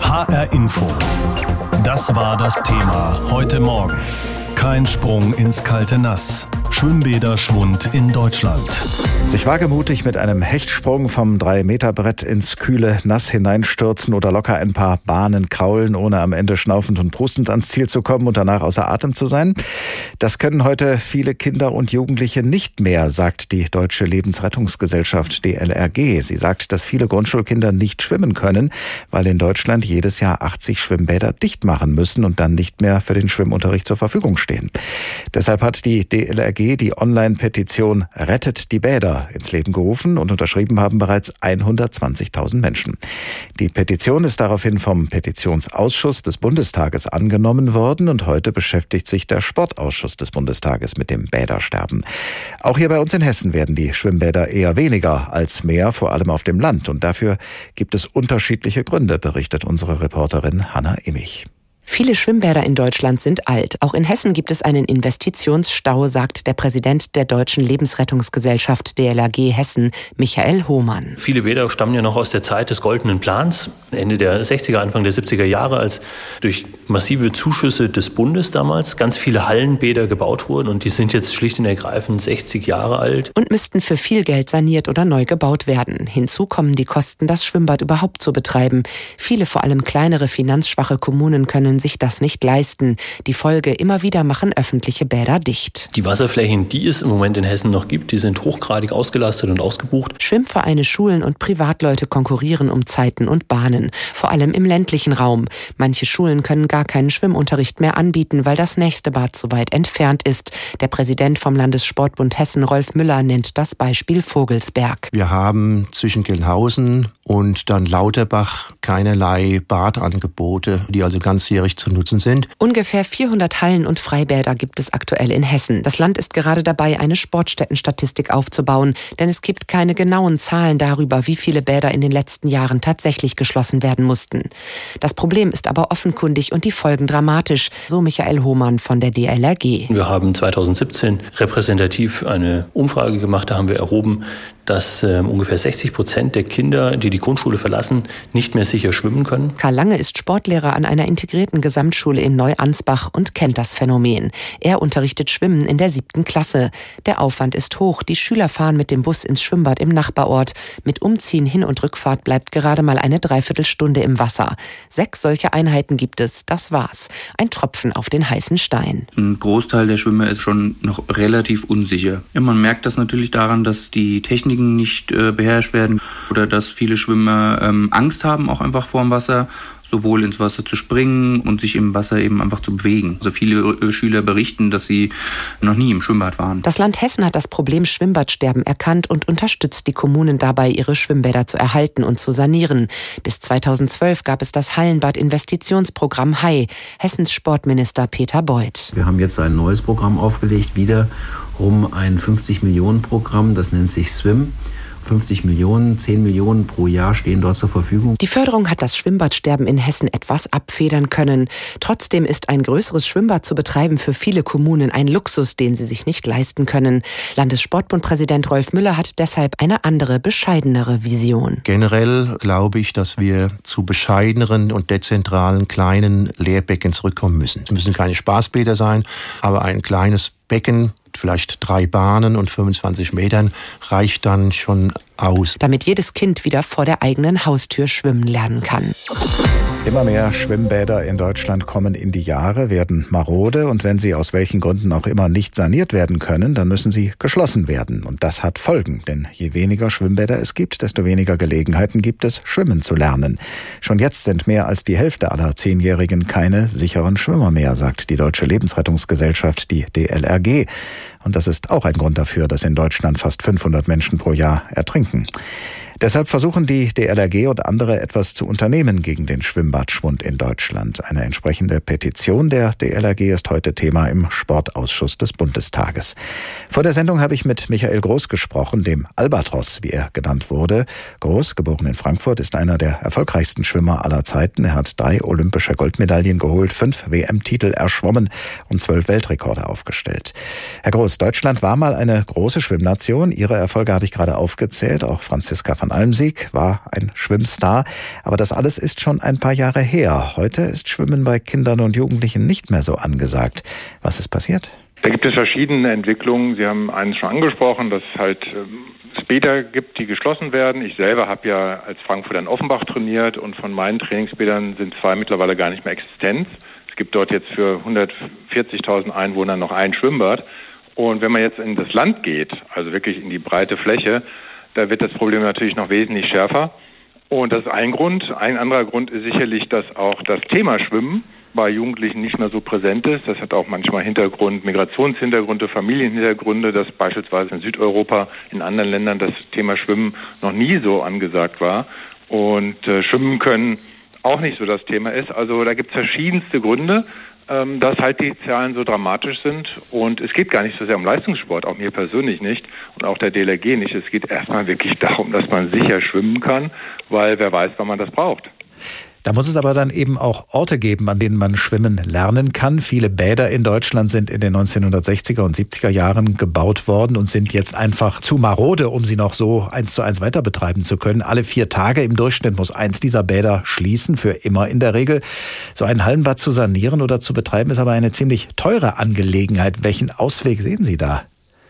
HR Info. Das war das Thema heute Morgen. Kein Sprung ins kalte Nass. Schwimmbäder-Schwund in Deutschland. Sich wagemutig mit einem Hechtsprung vom 3-Meter-Brett ins kühle Nass hineinstürzen oder locker ein paar Bahnen kraulen, ohne am Ende schnaufend und prustend ans Ziel zu kommen und danach außer Atem zu sein. Das können heute viele Kinder und Jugendliche nicht mehr, sagt die Deutsche Lebensrettungsgesellschaft DLRG. Sie sagt, dass viele Grundschulkinder nicht schwimmen können, weil in Deutschland jedes Jahr 80 Schwimmbäder dicht machen müssen und dann nicht mehr für den Schwimmunterricht zur Verfügung stehen. Deshalb hat die DLRG die Online-Petition Rettet die Bäder ins Leben gerufen und unterschrieben haben bereits 120.000 Menschen. Die Petition ist daraufhin vom Petitionsausschuss des Bundestages angenommen worden und heute beschäftigt sich der Sportausschuss des Bundestages mit dem Bädersterben. Auch hier bei uns in Hessen werden die Schwimmbäder eher weniger als mehr, vor allem auf dem Land. Und dafür gibt es unterschiedliche Gründe, berichtet unsere Reporterin Hanna Immich. Viele Schwimmbäder in Deutschland sind alt. Auch in Hessen gibt es einen Investitionsstau, sagt der Präsident der Deutschen Lebensrettungsgesellschaft DLRG Hessen, Michael Hohmann. Viele Bäder stammen ja noch aus der Zeit des Goldenen Plans, Ende der 60er, Anfang der 70er Jahre, als durch massive Zuschüsse des Bundes damals ganz viele Hallenbäder gebaut wurden. Und die sind jetzt schlicht und ergreifend 60 Jahre alt. Und müssten für viel Geld saniert oder neu gebaut werden. Hinzu kommen die Kosten, das Schwimmbad überhaupt zu betreiben. Viele, vor allem kleinere, finanzschwache Kommunen können sich das nicht leisten. Die Folge: immer wieder machen öffentliche Bäder dicht. Die Wasserflächen, die es im Moment in Hessen noch gibt, die sind hochgradig ausgelastet und ausgebucht. Schwimmvereine, Schulen und Privatleute konkurrieren um Zeiten und Bahnen, vor allem im ländlichen Raum. Manche Schulen können gar keinen Schwimmunterricht mehr anbieten, weil das nächste Bad zu weit entfernt ist. Der Präsident vom Landessportbund Hessen, Rolf Müller, nennt das Beispiel Vogelsberg. Wir haben zwischen Gelnhausen und dann Lauterbach keinerlei Badangebote, die also ganzjährig zu nutzen sind. Ungefähr 400 Hallen und Freibäder gibt es aktuell in Hessen. Das Land ist gerade dabei, eine Sportstättenstatistik aufzubauen, denn es gibt keine genauen Zahlen darüber, wie viele Bäder in den letzten Jahren tatsächlich geschlossen werden mussten. Das Problem ist aber offenkundig und die Folgen dramatisch, so Michael Hohmann von der DLRG. Wir haben 2017 repräsentativ eine Umfrage gemacht, da haben wir erhoben, dass ungefähr 60% der Kinder, die die Grundschule verlassen, nicht mehr sicher schwimmen können. Karl Lange ist Sportlehrer an einer integrierten Gesamtschule in Neuansbach und kennt das Phänomen. Er unterrichtet Schwimmen in der 7. Klasse. Der Aufwand ist hoch. Die Schüler fahren mit dem Bus ins Schwimmbad im Nachbarort. Mit Umziehen, Hin- und Rückfahrt bleibt gerade mal eine Dreiviertelstunde im Wasser. 6 solche Einheiten gibt es. Das war's. Ein Tropfen auf den heißen Stein. Ein Großteil der Schwimmer ist schon noch relativ unsicher. Ja, man merkt das natürlich daran, dass die Techniken nicht beherrscht werden oder dass viele Schwimmer Angst haben, auch einfach vor dem Wasser, sowohl ins Wasser zu springen und sich im Wasser eben einfach zu bewegen. Also viele Schüler berichten, dass sie noch nie im Schwimmbad waren. Das Land Hessen hat das Problem Schwimmbadsterben erkannt und unterstützt die Kommunen dabei, ihre Schwimmbäder zu erhalten und zu sanieren. Bis 2012 gab es das Hallenbad-Investitionsprogramm HAI, Hessens Sportminister Peter Beuth. Wir haben jetzt ein neues Programm aufgelegt, wiederum ein 50-Millionen-Programm, das nennt sich SWIM. 50 Millionen, 10 Millionen pro Jahr stehen dort zur Verfügung. Die Förderung hat das Schwimmbadsterben in Hessen etwas abfedern können. Trotzdem ist ein größeres Schwimmbad zu betreiben für viele Kommunen ein Luxus, den sie sich nicht leisten können. Landessportbundpräsident Rolf Müller hat deshalb eine andere, bescheidenere Vision. Generell glaube ich, dass wir zu bescheideneren und dezentralen kleinen Lehrbecken zurückkommen müssen. Es müssen keine Spaßbäder sein, aber ein kleines Becken, vielleicht 3 Bahnen und 25 Metern, reicht dann schon aus. Damit jedes Kind wieder vor der eigenen Haustür schwimmen lernen kann. Immer mehr Schwimmbäder in Deutschland kommen in die Jahre, werden marode und wenn sie aus welchen Gründen auch immer nicht saniert werden können, dann müssen sie geschlossen werden. Und das hat Folgen, denn je weniger Schwimmbäder es gibt, desto weniger Gelegenheiten gibt es, schwimmen zu lernen. Schon jetzt sind mehr als die Hälfte aller 10-Jährigen keine sicheren Schwimmer mehr, sagt die Deutsche Lebensrettungsgesellschaft, die DLRG. Und das ist auch ein Grund dafür, dass in Deutschland fast 500 Menschen pro Jahr ertrinken. Deshalb versuchen die DLRG und andere etwas zu unternehmen gegen den Schwimmbadschwund in Deutschland. Eine entsprechende Petition der DLRG ist heute Thema im Sportausschuss des Bundestages. Vor der Sendung habe ich mit Michael Groß gesprochen, dem Albatros, wie er genannt wurde. Groß, geboren in Frankfurt, ist einer der erfolgreichsten Schwimmer aller Zeiten. Er hat 3 olympische Goldmedaillen geholt, 5 WM-Titel erschwommen und 12 Weltrekorde aufgestellt. Herr Groß, Markus, Deutschland war mal eine große Schwimmnation. Ihre Erfolge habe ich gerade aufgezählt. Auch Franziska van Almsiek war ein Schwimmstar. Aber das alles ist schon ein paar Jahre her. Heute ist Schwimmen bei Kindern und Jugendlichen nicht mehr so angesagt. Was ist passiert? Da gibt es verschiedene Entwicklungen. Sie haben eines schon angesprochen, dass es halt Bäder gibt, die geschlossen werden. Ich selber habe ja als Frankfurter in Offenbach trainiert und von meinen Trainingsbädern sind 2 mittlerweile gar nicht mehr existent. Es gibt dort jetzt für 140.000 Einwohner noch ein Schwimmbad. Und wenn man jetzt in das Land geht, also wirklich in die breite Fläche, da wird das Problem natürlich noch wesentlich schärfer. Und das ist ein Grund. Ein anderer Grund ist sicherlich, dass auch das Thema Schwimmen bei Jugendlichen nicht mehr so präsent ist. Das hat auch manchmal Hintergrund, Migrationshintergründe, Familienhintergründe, dass beispielsweise in Südeuropa, in anderen Ländern das Thema Schwimmen noch nie so angesagt war. Und Schwimmen können auch nicht so das Thema ist. Also da gibt es verschiedenste Gründe, dass halt die Zahlen so dramatisch sind. Und es geht gar nicht so sehr um Leistungssport, auch mir persönlich nicht und auch der DLRG nicht. Es geht erstmal wirklich darum, dass man sicher schwimmen kann, weil wer weiß, wann man das braucht. Da muss es aber dann eben auch Orte geben, an denen man schwimmen lernen kann. Viele Bäder in Deutschland sind in den 1960er und 70er Jahren gebaut worden und sind jetzt einfach zu marode, um sie noch so 1:1 weiter betreiben zu können. Alle 4 Tage im Durchschnitt muss eins dieser Bäder schließen, für immer in der Regel. So ein Hallenbad zu sanieren oder zu betreiben, ist aber eine ziemlich teure Angelegenheit. Welchen Ausweg sehen Sie da?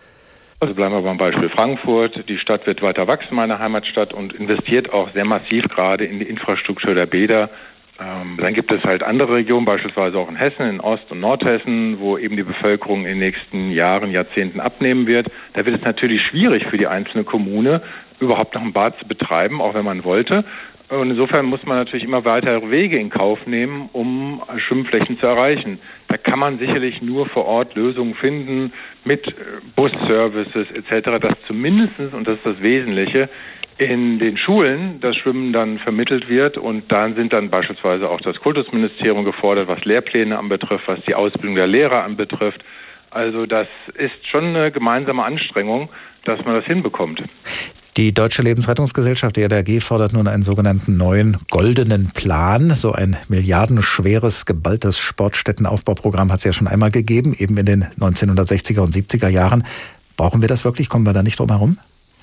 Also bleiben wir beim Beispiel Frankfurt. Die Stadt wird weiter wachsen, meine Heimatstadt, und investiert auch sehr massiv gerade in die Infrastruktur der Bäder. Dann gibt es halt andere Regionen, beispielsweise auch in Hessen, in Ost- und Nordhessen, wo eben die Bevölkerung in den nächsten Jahren, Jahrzehnten abnehmen wird. Da wird es natürlich schwierig für die einzelne Kommune, überhaupt noch ein Bad zu betreiben, auch wenn man wollte. Und insofern muss man natürlich immer weitere Wege in Kauf nehmen, um Schwimmflächen zu erreichen. Da kann man sicherlich nur vor Ort Lösungen finden mit Busservices etc., dass zumindest, und das ist das Wesentliche, in den Schulen das Schwimmen dann vermittelt wird. Und dann sind dann beispielsweise auch das Kultusministerium gefordert, was Lehrpläne anbetrifft, was die Ausbildung der Lehrer anbetrifft. Also das ist schon eine gemeinsame Anstrengung, dass man das hinbekommt. Die Deutsche Lebensrettungsgesellschaft, DLRG, fordert nun einen sogenannten neuen goldenen Plan. So ein milliardenschweres, geballtes Sportstättenaufbauprogramm hat es ja schon einmal gegeben, eben in den 1960er und 70er Jahren. Brauchen wir das wirklich? Kommen wir da nicht drum herum?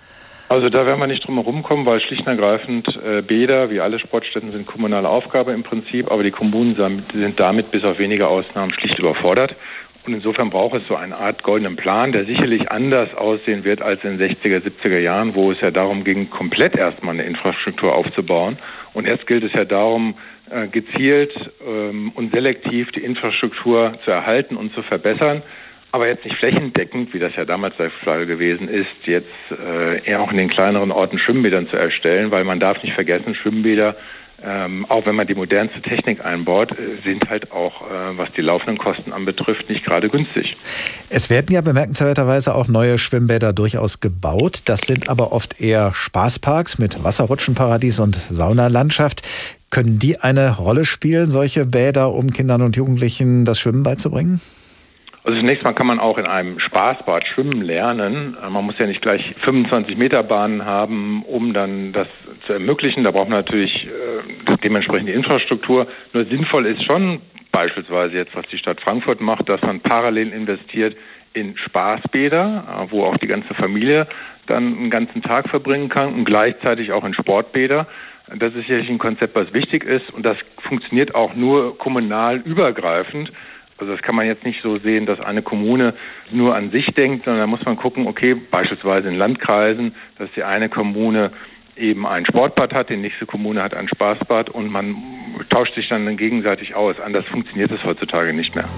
Also da werden wir nicht drum herum kommen, weil schlicht und ergreifend Bäder, wie alle Sportstätten, sind kommunale Aufgabe im Prinzip, aber die Kommunen sind damit bis auf wenige Ausnahmen schlicht überfordert. Und insofern braucht es so eine Art goldenen Plan, der sicherlich anders aussehen wird als in den 60er, 70er Jahren, wo es ja darum ging, komplett erstmal eine Infrastruktur aufzubauen. Und erst gilt es ja darum, gezielt und selektiv die Infrastruktur zu erhalten und zu verbessern. Aber jetzt nicht flächendeckend, wie das ja damals der Fall gewesen ist, jetzt eher auch in den kleineren Orten Schwimmbädern zu erstellen, weil man darf nicht vergessen, Schwimmbäder, auch wenn man die modernste Technik einbaut, sind halt auch, was die laufenden Kosten anbetrifft, nicht gerade günstig. Es werden ja bemerkenswerterweise auch neue Schwimmbäder durchaus gebaut. Das sind aber oft eher Spaßparks mit Wasserrutschenparadies und Saunalandschaft. Können die eine Rolle spielen, solche Bäder, um Kindern und Jugendlichen das Schwimmen beizubringen? Also zunächst mal kann man auch in einem Spaßbad schwimmen lernen. Man muss ja nicht gleich 25-Meter-Bahnen haben, um dann das zu ermöglichen. Da braucht man natürlich dementsprechend die Infrastruktur. Nur sinnvoll ist schon beispielsweise jetzt, was die Stadt Frankfurt macht, dass man parallel investiert in Spaßbäder, wo auch die ganze Familie dann einen ganzen Tag verbringen kann, und gleichzeitig auch in Sportbäder. Das ist sicherlich ein Konzept, was wichtig ist, und das funktioniert auch nur kommunal übergreifend. Also das kann man jetzt nicht so sehen, dass eine Kommune nur an sich denkt, sondern da muss man gucken, okay, beispielsweise in Landkreisen, dass die eine Kommune eben ein Sportbad hat, die nächste Kommune hat ein Spaßbad, und man tauscht sich dann gegenseitig aus. Anders funktioniert es heutzutage nicht mehr.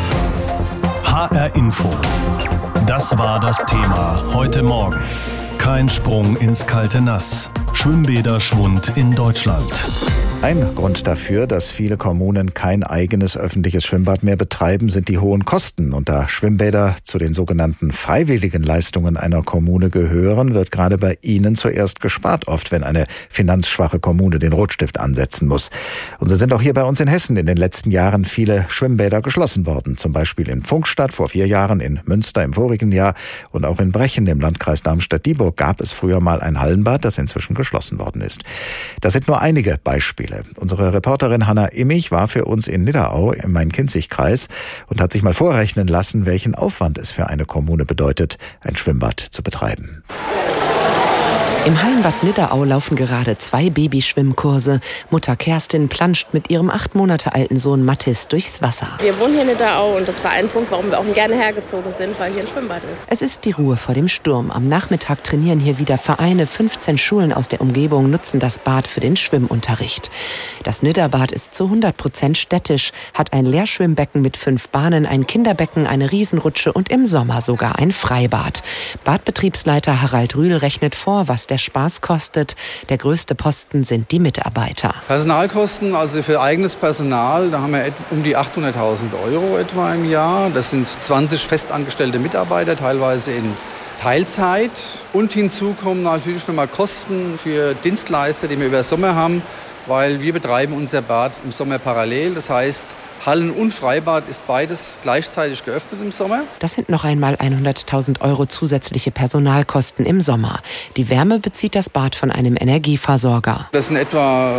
HR Info. Das war das Thema heute Morgen. Kein Sprung ins kalte Nass. Schwimmbäder-Schwund in Deutschland. Ein Grund dafür, dass viele Kommunen kein eigenes öffentliches Schwimmbad mehr betreiben, sind die hohen Kosten. Und da Schwimmbäder zu den sogenannten freiwilligen Leistungen einer Kommune gehören, wird gerade bei ihnen zuerst gespart, oft wenn eine finanzschwache Kommune den Rotstift ansetzen muss. Und so sind auch hier bei uns in Hessen in den letzten Jahren viele Schwimmbäder geschlossen worden. Zum Beispiel in Pfungstadt vor 4 Jahren, in Münster im vorigen Jahr und auch in Brechen im Landkreis Darmstadt-Dieburg gab es früher mal ein Hallenbad, das inzwischen geschlossen worden ist. Das sind nur einige Beispiele. Beispiele. Unsere Reporterin Hanna Immich war für uns in Nidderau im Main-Kinzig-Kreis und hat sich mal vorrechnen lassen, welchen Aufwand es für eine Kommune bedeutet, ein Schwimmbad zu betreiben. Im Hallenbad Nidderau laufen gerade 2 Babyschwimmkurse. Mutter Kerstin planscht mit ihrem 8 Monate alten Sohn Mathis durchs Wasser. Wir wohnen hier in Nidderau und das war ein Punkt, warum wir auch gerne hergezogen sind, weil hier ein Schwimmbad ist. Es ist die Ruhe vor dem Sturm. Am Nachmittag trainieren hier wieder Vereine. 15 Schulen aus der Umgebung nutzen das Bad für den Schwimmunterricht. Das Nidderbad ist zu 100% städtisch, hat ein Leerschwimmbecken mit 5 Bahnen, ein Kinderbecken, eine Riesenrutsche und im Sommer sogar ein Freibad. Badbetriebsleiter Harald Rühl rechnet vor, was der Spaß kostet. Der größte Posten sind die Mitarbeiter. Personalkosten, also für eigenes Personal, da haben wir um die 800.000 € etwa im Jahr. Das sind 20 festangestellte Mitarbeiter, teilweise in Teilzeit. Und hinzu kommen natürlich nochmal Kosten für Dienstleister, die wir über Sommer haben, weil wir betreiben unser Bad im Sommer parallel. Das heißt, Hallen- und Freibad ist beides gleichzeitig geöffnet im Sommer. Das sind noch einmal 100.000 € zusätzliche Personalkosten im Sommer. Die Wärme bezieht das Bad von einem Energieversorger. Das sind etwa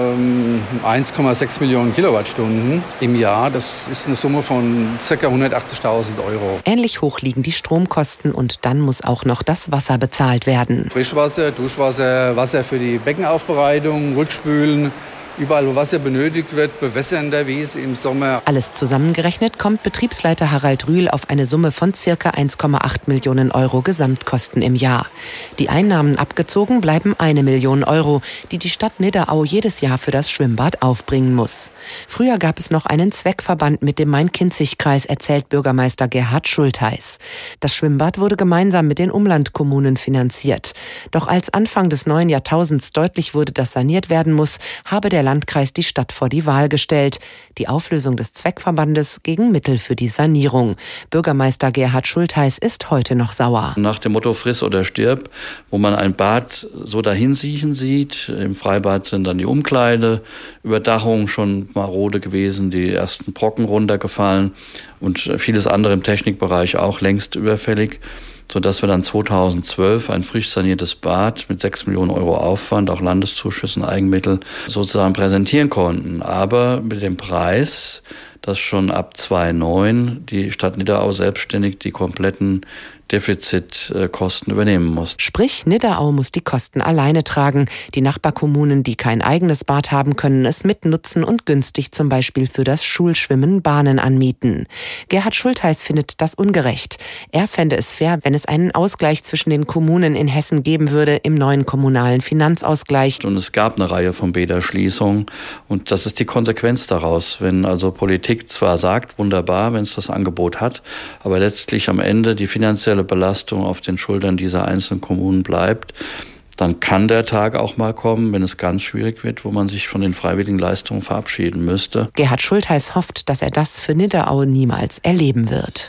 1,6 Millionen Kilowattstunden im Jahr. Das ist eine Summe von ca. 180.000 €. Ähnlich hoch liegen die Stromkosten und dann muss auch noch das Wasser bezahlt werden. Frischwasser, Duschwasser, Wasser für die Beckenaufbereitung, Rückspülen. Überall, wo Wasser benötigt wird, bewässern der Wiese im Sommer. Alles zusammengerechnet kommt Betriebsleiter Harald Rühl auf eine Summe von ca. 1,8 Millionen € Gesamtkosten im Jahr. Die Einnahmen abgezogen bleiben 1 Million €, die die Stadt Nidderau jedes Jahr für das Schwimmbad aufbringen muss. Früher gab es noch einen Zweckverband mit dem Main-Kinzig-Kreis, erzählt Bürgermeister Gerhard Schultheis. Das Schwimmbad wurde gemeinsam mit den Umlandkommunen finanziert. Doch als Anfang des neuen Jahrtausends deutlich wurde, dass saniert werden muss, habe der Landkreis die Stadt vor die Wahl gestellt. Die Auflösung des Zweckverbandes gegen Mittel für die Sanierung. Bürgermeister Gerhard Schultheis ist heute noch sauer. Nach dem Motto friss oder stirb, wo man ein Bad so dahinsiechen sieht. Im Freibad sind dann die Umkleide, Überdachung schon marode gewesen, die ersten Brocken runtergefallen und vieles andere im Technikbereich auch längst überfällig, sodass wir dann 2012 ein frisch saniertes Bad mit 6 Millionen € Aufwand, auch Landeszuschüssen, Eigenmittel sozusagen präsentieren konnten. Aber mit dem Preis, dass schon ab 2009 die Stadt Nidderau selbstständig die kompletten Defizitkosten übernehmen muss. Sprich, Nidderau muss die Kosten alleine tragen. Die Nachbarkommunen, die kein eigenes Bad haben, können es mitnutzen und günstig zum Beispiel für das Schulschwimmen Bahnen anmieten. Gerhard Schultheis findet das ungerecht. Er fände es fair, wenn es einen Ausgleich zwischen den Kommunen in Hessen geben würde im neuen kommunalen Finanzausgleich. Und es gab eine Reihe von Bäderschließungen und das ist die Konsequenz daraus. Wenn also Politik zwar sagt, wunderbar, wenn es das Angebot hat, aber letztlich am Ende die finanzielle Belastung auf den Schultern dieser einzelnen Kommunen bleibt, dann kann der Tag auch mal kommen, wenn es ganz schwierig wird, wo man sich von den freiwilligen Leistungen verabschieden müsste. Gerhard Schultheis hofft, dass er das für Nidderau niemals erleben wird.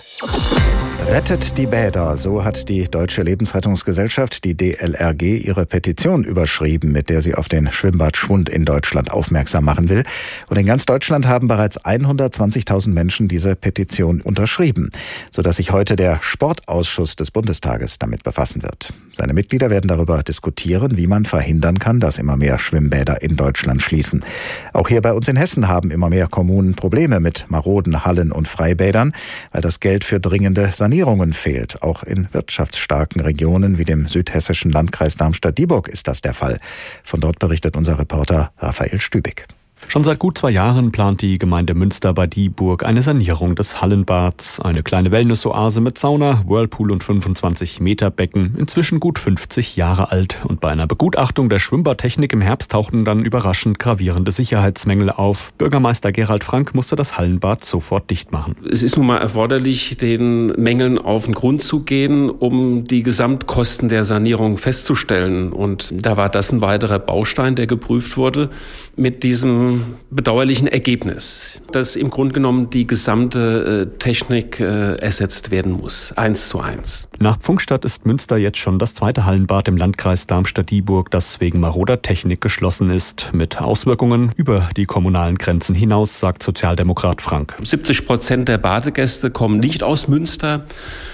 Rettet die Bäder, so hat die Deutsche Lebensrettungsgesellschaft, die DLRG, ihre Petition überschrieben, mit der sie auf den Schwimmbadschwund in Deutschland aufmerksam machen will. Und in ganz Deutschland haben bereits 120.000 Menschen diese Petition unterschrieben, sodass sich heute der Sportausschuss des Bundestages damit befassen wird. Seine Mitglieder werden darüber diskutieren, wie man verhindern kann, dass immer mehr Schwimmbäder in Deutschland schließen. Auch hier bei uns in Hessen haben immer mehr Kommunen Probleme mit maroden Hallen und Freibädern, weil das Geld für dringende Sanierungen fehlt. Auch in wirtschaftsstarken Regionen wie dem südhessischen Landkreis Darmstadt-Dieburg ist das der Fall. Von dort berichtet unser Reporter Raphael Stübig. Schon seit gut 2 Jahren plant die Gemeinde Münster bei Dieburg eine Sanierung des Hallenbads. Eine kleine Wellnessoase mit Sauna, Whirlpool und 25-Meter-Becken. Inzwischen gut 50 Jahre alt. Und bei einer Begutachtung der Schwimmbadtechnik im Herbst tauchten dann überraschend gravierende Sicherheitsmängel auf. Bürgermeister Gerald Frank musste das Hallenbad sofort dicht machen. Es ist nun mal erforderlich, den Mängeln auf den Grund zu gehen, um die Gesamtkosten der Sanierung festzustellen. Und da war das ein weiterer Baustein, der geprüft wurde. Mit diesem bedauerlichen Ergebnis, dass im Grunde genommen die gesamte Technik ersetzt werden muss, 1:1. Nach Pfungstadt ist Münster jetzt schon das zweite Hallenbad im Landkreis Darmstadt-Dieburg, das wegen maroder Technik geschlossen ist, mit Auswirkungen über die kommunalen Grenzen hinaus, sagt Sozialdemokrat Frank. 70% der Badegäste kommen nicht aus Münster.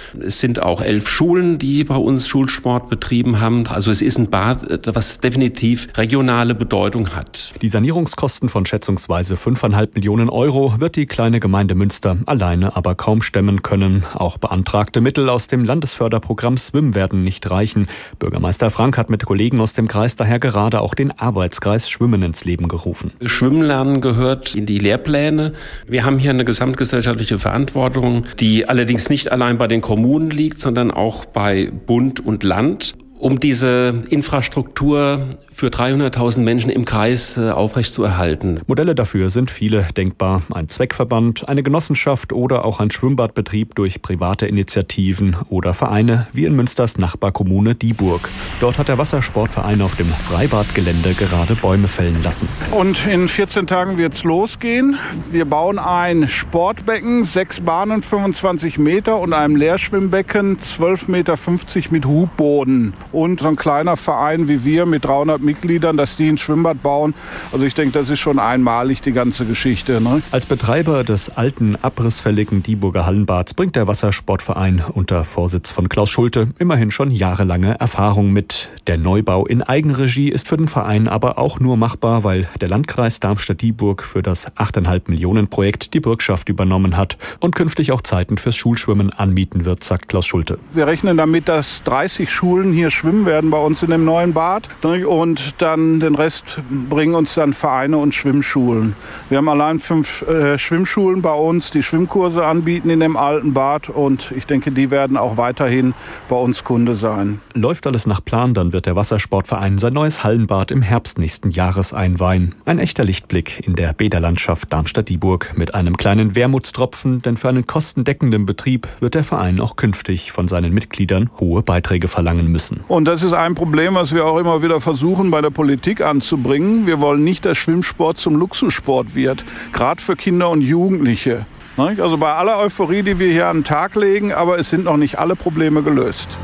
Es sind auch 11 Schulen, die bei uns Schulsport betrieben haben. Also es ist ein Bad, was definitiv regionale Bedeutung hat. Die Sanierungskosten von schätzungsweise 5,5 Millionen Euro wird die kleine Gemeinde Münster alleine aber kaum stemmen können. Auch beantragte Mittel aus dem Landesförderprogramm SWIM werden nicht reichen. Bürgermeister Frank hat mit Kollegen aus dem Kreis daher gerade auch den Arbeitskreis Schwimmen ins Leben gerufen. Schwimmen lernen gehört in die Lehrpläne. Wir haben hier eine gesamtgesellschaftliche Verantwortung, die allerdings nicht allein bei den Kommunen liegt, sondern auch bei Bund und Land, um diese Infrastruktur für 300.000 Menschen im Kreis aufrechtzuerhalten. Modelle dafür sind viele denkbar. Ein Zweckverband, eine Genossenschaft oder auch ein Schwimmbadbetrieb durch private Initiativen oder Vereine wie in Münsters Nachbarkommune Dieburg. Dort hat der Wassersportverein auf dem Freibadgelände gerade Bäume fällen lassen. Und in 14 Tagen wird's losgehen. Wir bauen ein Sportbecken, 6 Bahnen, 25 Meter und einem Leerschwimmbecken, 12,50 Meter mit Hubboden. Und so ein kleiner Verein wie wir mit 300 Mitgliedern, dass die ein Schwimmbad bauen. Also ich denke, das ist schon einmalig, die ganze Geschichte. Ne? Als Betreiber des alten, abrissfälligen Dieburger Hallenbads bringt der Wassersportverein unter Vorsitz von Klaus Schulte immerhin schon jahrelange Erfahrung mit. Der Neubau in Eigenregie ist für den Verein aber auch nur machbar, weil der Landkreis Darmstadt-Dieburg für das 8,5 Millionen Projekt die Bürgschaft übernommen hat und künftig auch Zeiten fürs Schulschwimmen anbieten wird, sagt Klaus Schulte. Wir rechnen damit, dass 30 Schulen hier schwimmen werden bei uns in dem neuen Bad. Und dann den Rest bringen uns dann Vereine und Schwimmschulen. Wir haben allein 5 Schwimmschulen bei uns, die Schwimmkurse anbieten in dem alten Bad. Und ich denke, die werden auch weiterhin bei uns Kunde sein. Läuft alles nach Plan, dann wird der Wassersportverein sein neues Hallenbad im Herbst nächsten Jahres einweihen. Ein echter Lichtblick in der Bäderlandschaft Darmstadt-Dieburg mit einem kleinen Wermutstropfen, denn für einen kostendeckenden Betrieb wird der Verein auch künftig von seinen Mitgliedern hohe Beiträge verlangen müssen. Und das ist ein Problem, was wir auch immer wieder versuchen, bei der Politik anzubringen. Wir wollen nicht, dass Schwimmsport zum Luxussport wird, gerade für Kinder und Jugendliche. Also bei aller Euphorie, die wir hier an den Tag legen, aber es sind noch nicht alle Probleme gelöst.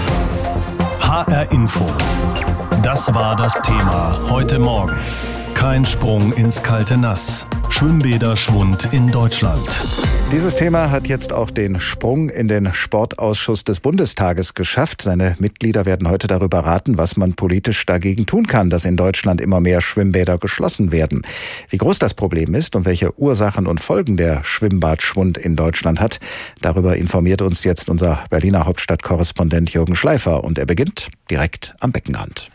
HR Info. Das war das Thema heute Morgen. Kein Sprung ins kalte Nass. Schwimmbäder-Schwund in Deutschland. Dieses Thema hat jetzt auch den Sprung in den Sportausschuss des Bundestages geschafft. Seine Mitglieder werden heute darüber raten, was man politisch dagegen tun kann, dass in Deutschland immer mehr Schwimmbäder geschlossen werden. Wie groß das Problem ist und welche Ursachen und Folgen der Schwimmbadschwund in Deutschland hat, darüber informiert uns jetzt unser Berliner Hauptstadtkorrespondent Jürgen Schleifer. Und er beginnt direkt am Beckenrand.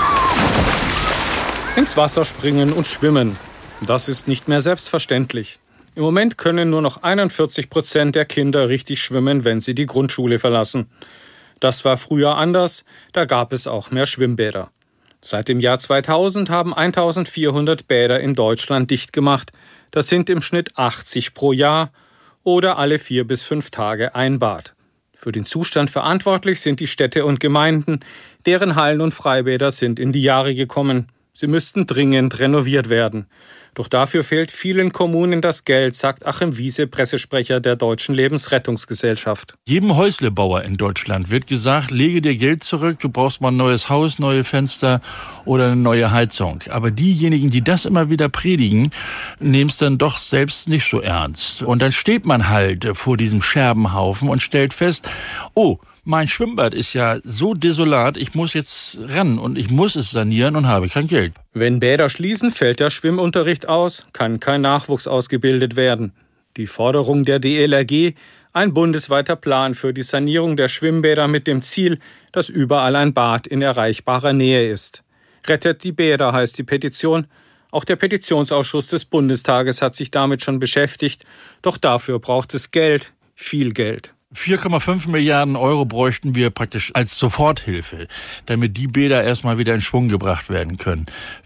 Ins Wasser springen und schwimmen. Das ist nicht mehr selbstverständlich. Im Moment können nur noch 41% der Kinder richtig schwimmen, wenn sie die Grundschule verlassen. Das war früher anders, da gab es auch mehr Schwimmbäder. Seit dem Jahr 2000 haben 1400 Bäder in Deutschland dicht gemacht. Das sind im Schnitt 80 pro Jahr oder alle 4 bis 5 Tage ein Bad. Für den Zustand verantwortlich sind die Städte und Gemeinden, deren Hallen und Freibäder sind in die Jahre gekommen. Sie müssten dringend renoviert werden. Doch dafür fehlt vielen Kommunen das Geld, sagt Achim Wiese, Pressesprecher der Deutschen Lebensrettungsgesellschaft. Jedem Häuslebauer in Deutschland wird gesagt, lege dir Geld zurück, du brauchst mal ein neues Haus, neue Fenster oder eine neue Heizung. Aber diejenigen, die das immer wieder predigen, nehmen es dann doch selbst nicht so ernst. Und dann steht man halt vor diesem Scherbenhaufen und stellt fest, oh, mein Schwimmbad ist ja so desolat, ich muss jetzt ran und ich muss es sanieren und habe kein Geld. Wenn Bäder schließen, fällt der Schwimmunterricht aus, kann kein Nachwuchs ausgebildet werden. Die Forderung der DLRG, ein bundesweiter Plan für die Sanierung der Schwimmbäder mit dem Ziel, dass überall ein Bad in erreichbarer Nähe ist. Rettet die Bäder heißt die Petition. Auch der Petitionsausschuss des Bundestages hat sich damit schon beschäftigt. Doch dafür braucht es Geld, viel Geld. 4,5 Milliarden Euro bräuchten wir praktisch als Soforthilfe, damit die Bäder erstmal wieder in Schwung gebracht werden können.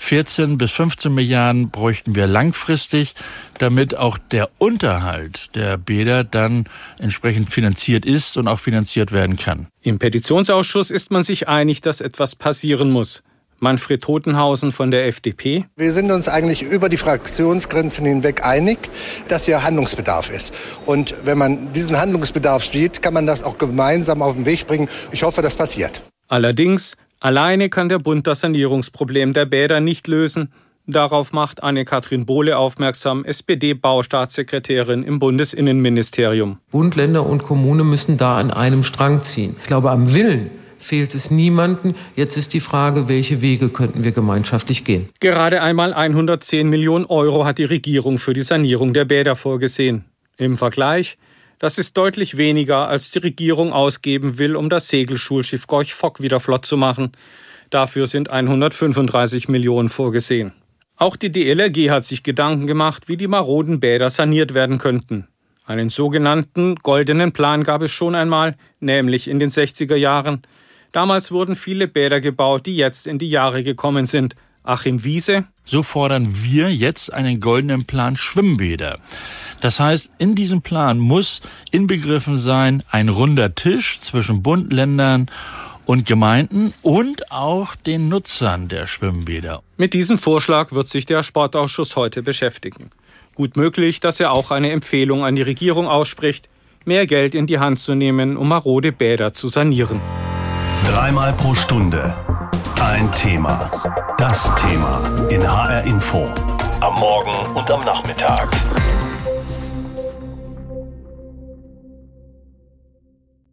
14 bis 15 Milliarden bräuchten wir langfristig, damit auch der Unterhalt der Bäder dann entsprechend finanziert ist und auch finanziert werden kann. Im Petitionsausschuss ist man sich einig, dass etwas passieren muss. Manfred Totenhausen von der FDP. Wir sind uns eigentlich über die Fraktionsgrenzen hinweg einig, dass hier Handlungsbedarf ist. Und wenn man diesen Handlungsbedarf sieht, kann man das auch gemeinsam auf den Weg bringen. Ich hoffe, das passiert. Allerdings, alleine kann der Bund das Sanierungsproblem der Bäder nicht lösen. Darauf macht Anne-Kathrin Bohle aufmerksam, SPD-Baustaatssekretärin im Bundesinnenministerium. Bund, Länder und Kommune müssen da an einem Strang ziehen. Ich glaube, am Willen fehlt es niemanden. Jetzt ist die Frage, welche Wege könnten wir gemeinschaftlich gehen? Gerade einmal 110 Millionen Euro hat die Regierung für die Sanierung der Bäder vorgesehen. Im Vergleich, das ist deutlich weniger, als die Regierung ausgeben will, um das Segelschulschiff Gorch Fock wieder flott zu machen. Dafür sind 135 Millionen vorgesehen. Auch die DLRG hat sich Gedanken gemacht, wie die maroden Bäder saniert werden könnten. Einen sogenannten goldenen Plan gab es schon einmal, nämlich in den 60er Jahren. Damals wurden viele Bäder gebaut, die jetzt in die Jahre gekommen sind. Achim Wiese: So fordern wir jetzt einen goldenen Plan Schwimmbäder. Das heißt, in diesem Plan muss inbegriffen sein ein runder Tisch zwischen Bund, Ländern und Gemeinden und auch den Nutzern der Schwimmbäder. Mit diesem Vorschlag wird sich der Sportausschuss heute beschäftigen. Gut möglich, dass er auch eine Empfehlung an die Regierung ausspricht, mehr Geld in die Hand zu nehmen, um marode Bäder zu sanieren. 3-mal pro Stunde ein Thema. Das Thema in HR Info. Am Morgen und am Nachmittag.